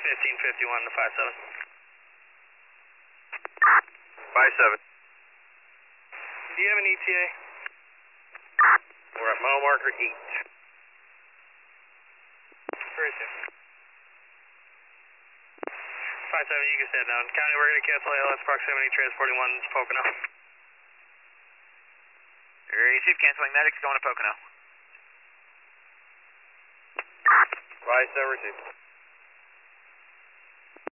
1551 to 57. 57. Do you have an ETA? We're at mile marker 8. Very soon. 57, you can stand down. County, we're going to cancel ALS proximity transporting 1 to Pocono. Received, canceling medics going to Pocono. 57 received.